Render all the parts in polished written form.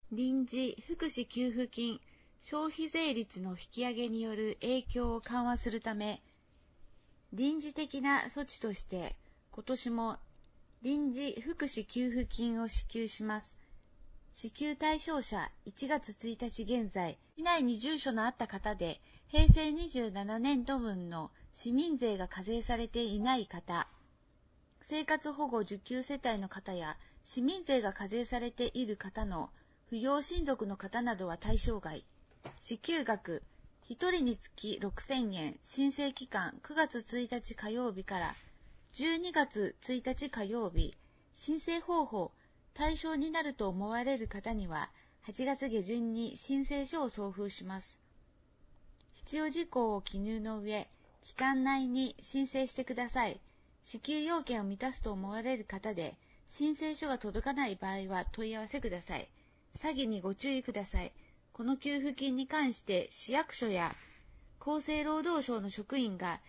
臨時福祉給付金消費税率の引き上げによる影響を緩和するため、臨時的な措置として今年も臨時福祉給付金を支給します。支給対象者1月1日現在、市内に住所のあった方で、平成27年度分の市民税が課税されていない方、生活保護受給世帯の方や市民税が課税されている方の扶養親族の方などは対象外。支給額、1人につき6000円、申請期間9月1日火曜日から12月1日火曜日、申請方法、対象になると思われる方には8月下旬に申請書を送付します。必要事項を記入の上、期間内に申請してください。支給要件を満たすと思われる方で、申請書が届かない場合は問い合わせください。詐欺にご注意ください。この給付金に関して市役所や厚生労働省の職員が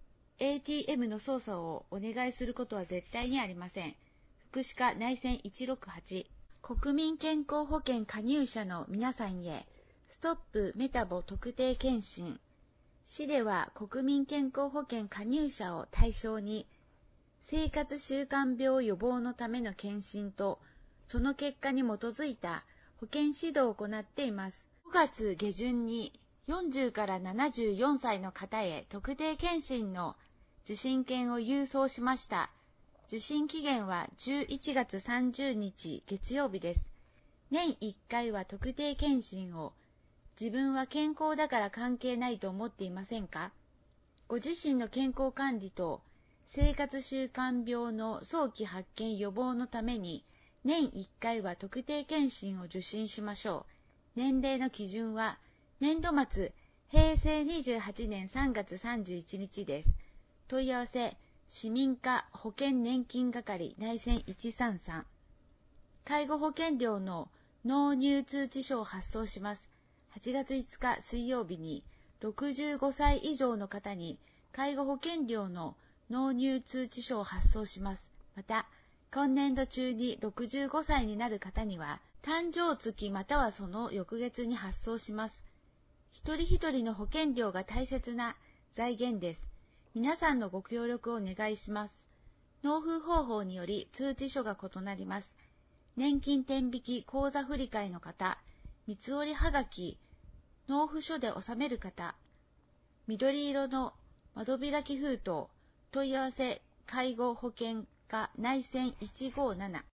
ATM の操作をお願いすることは絶対にありません。福祉課内線168、国民健康保険加入者の皆さんへ、ストップメタボ特定健診。市では国民健康保険加入者を対象に、生活習慣病予防のための検診と、その結果に基づいた保健指導を行っています。5月下旬に40から74歳の方へ特定健診の受診券を郵送しました。受診期限は11月30日月曜日です。年1回は特定健診を、自分は健康だから関係ないと思っていませんか？ご自身の健康管理と生活習慣病の早期発見予防のために、年1回は特定健診を受診しましょう。年齢の基準は、年度末、平成28年3月31日です。問い合わせ、市民課保険年金係内線133。介護保険料の納入通知書を発送します。8月5日水曜日に、65歳以上の方に介護保険料の納入通知書を発送します。また、今年度中に65歳になる方には、誕生月またはその翌月に発送します。一人一人の保険料が大切な財源です。皆さんのご協力をお願いします。納付方法により通知書が異なります。年金天引き口座振替の方、三つ折りはがき、納付書で納める方、緑色の窓開き封筒、問い合わせ、介護保険課内線157